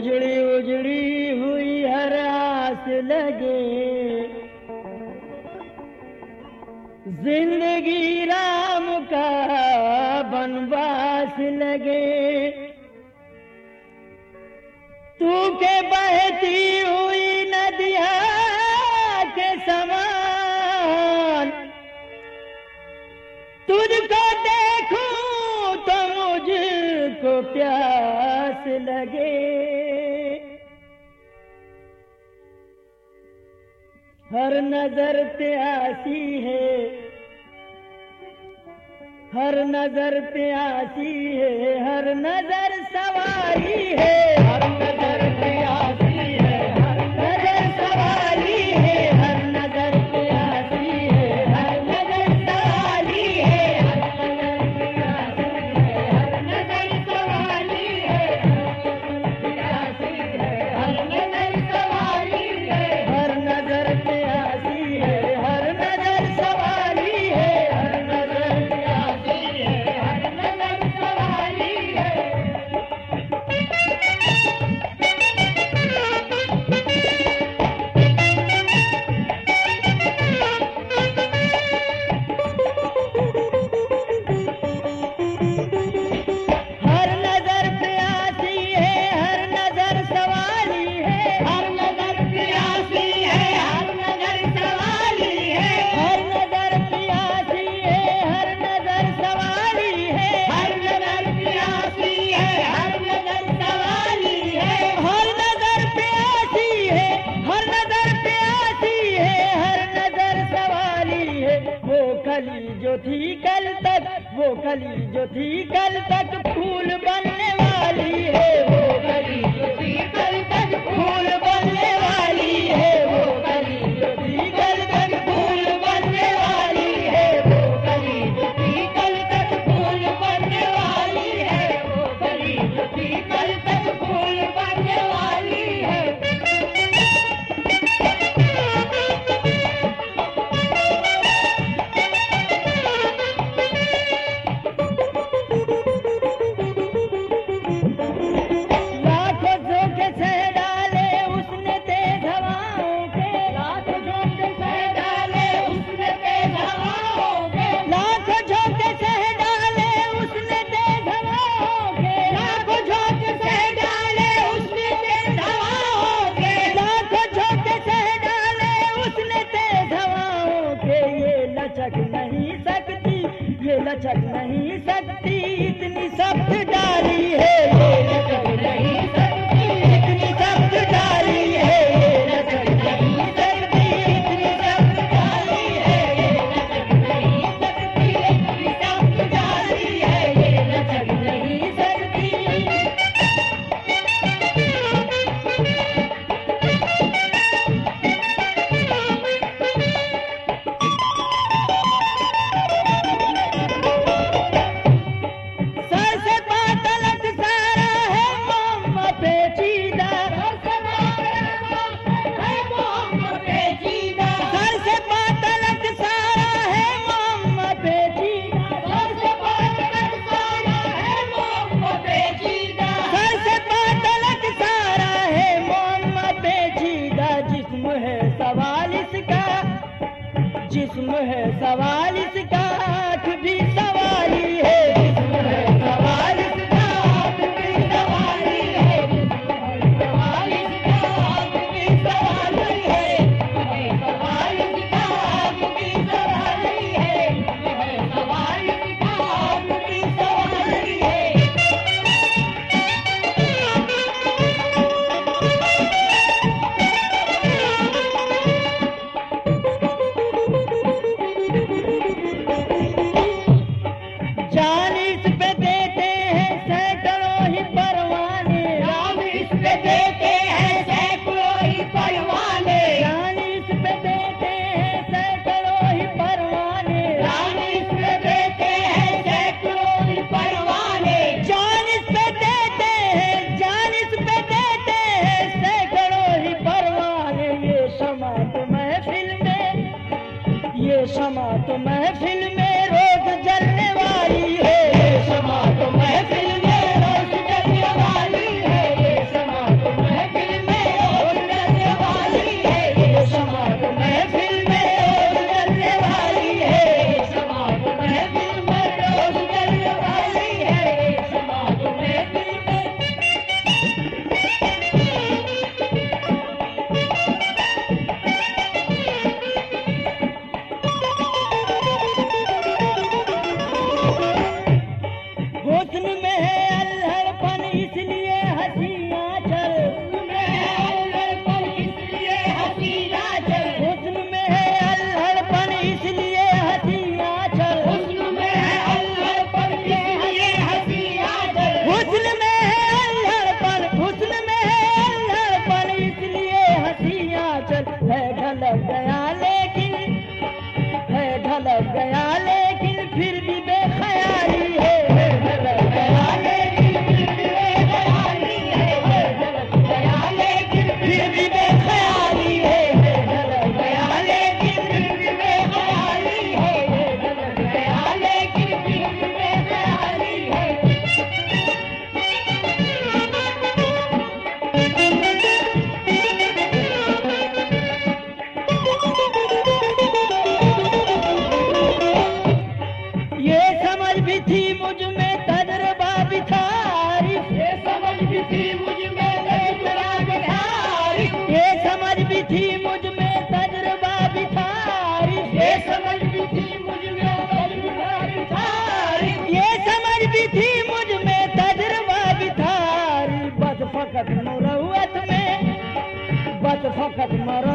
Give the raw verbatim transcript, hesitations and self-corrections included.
उजड़ी उजड़ी हुई हर आस लगे, जिंदगी राम का वनवास लगे। तू के बहती हुई नदिया के समान, तुझको देखूं तो मुझको प्यास लगे। हर नजर प्यासी है, हर नजर प्यासी है, हर नजर सवारी है, हर नजर प्यासी है, हर नजर सवारी है, हर नजर प्यासी है, हर नजर सवारी है, हर नजर प्यासी है, हर नजर सवारी है, हर नजर प्यासी है, हर नजर सवारी है, हर नजर प्यासी है, हर नजर सवारी है, हर नजर प्यासी है, हर नजर सवारी है, हर नजर प्यासी है, हर नजर सवारी है, हर नजर प्यासी है, हर नजर सवारी है, हर नजर प्यासी है, हर नजर सवारी है, हर नजर प्यासी है, हर नजर प्यासी है, हर नजर सवारी है। वो कली जो थी कल तक, वो कली जो थी कल तक फूल बनने वाली है, वो कली जो थी कल तक फूल बनने वाली है, वो कली जो थी कल तक फूल बनने वाली है, वो कली जो थी कल तक फूल बनने वाली है, वो कली जो थी कल तक फूल बनने वाली है। लाखों झोंके सह डाले उसने तेज हवाओं के, लाखों झोंके सह डाले उसने तेज हवाओं के, लाखों झोंके सह डाले उसने तेज हवाओं के, लाखों झोंके सह डाले उसने तेज हवाओं के, लाखों झोंके सह डाले उसने तेज हवाओं के। ये लचक नहीं सकती, ये लचक नहीं सकती, इतनी सख्त डाली है, ये लचक नहीं सकती, इतनी सख्त डाली है, ये लचक नहीं सकती, इतनी सख्त डाली है, ये लचक नहीं सकती, इतनी सख्त डाली है, ये लचक नहीं सकती। सर से पाँव तलक सारा है मोम पेचीदा, सर से पाँव तलक सारा है मोम पेचीदा, सर से पाँव तलक सारा है मोम पेचीदा, सर से पाँव तलक सारा है मोम पेचीदा। जिस्म है सवाल इसका, जिस्म है सवाल इसका, आँख भी सवाली है, जिस्म है सवाल इसका, आँख भी सवाली है, जिस्म है सवाल इसका, आँख भी सवाली है, जिस्म है सवाल इसका, आँख भी सवाली है, जिस्म है सवाल इसका, आँख भी सवाली है। जान इस पे देते हैं सैकड़ों ही परवाने, जान इस पे देते हैं सैकड़ों ही परवाने, जान इस पे देते हैं सैकड़ों ही परवाने, जान इस पे देते हैं सैकड़ों ही परवाने, जान इस पे देते हैं, जान इस पे देते हैं सैकड़ों ही परवाने। ये शमा तो महफिल में, ये शमा तो महफिल में रोज जलने वाली है, ये शमा तो महफिल में रोज जलने वाली है, ये शमा तो फकत मुरवत में बस फकत मरो